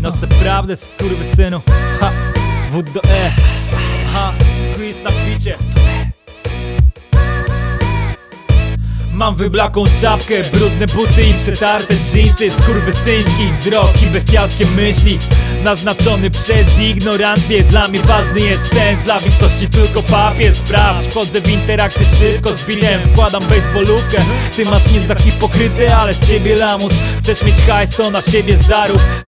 No se prawdę, skurwysynu. Ha, W do E. Aha, quiz na bicie. Mam wyblakłą czapkę, brudne buty i przetarte dżinsy, skurwysyński wzrok i bestialskie myśli, naznaczony przez ignorancję. Dla mnie ważny jest sens, dla większości tylko papier. Sprawdź, wchodzę w interakcję szybko z bitem, wkładam baseballówkę. Ty masz mnie za hipokrytę, ale z ciebie lamus. Chcesz mieć hajs, to na siebie zarób.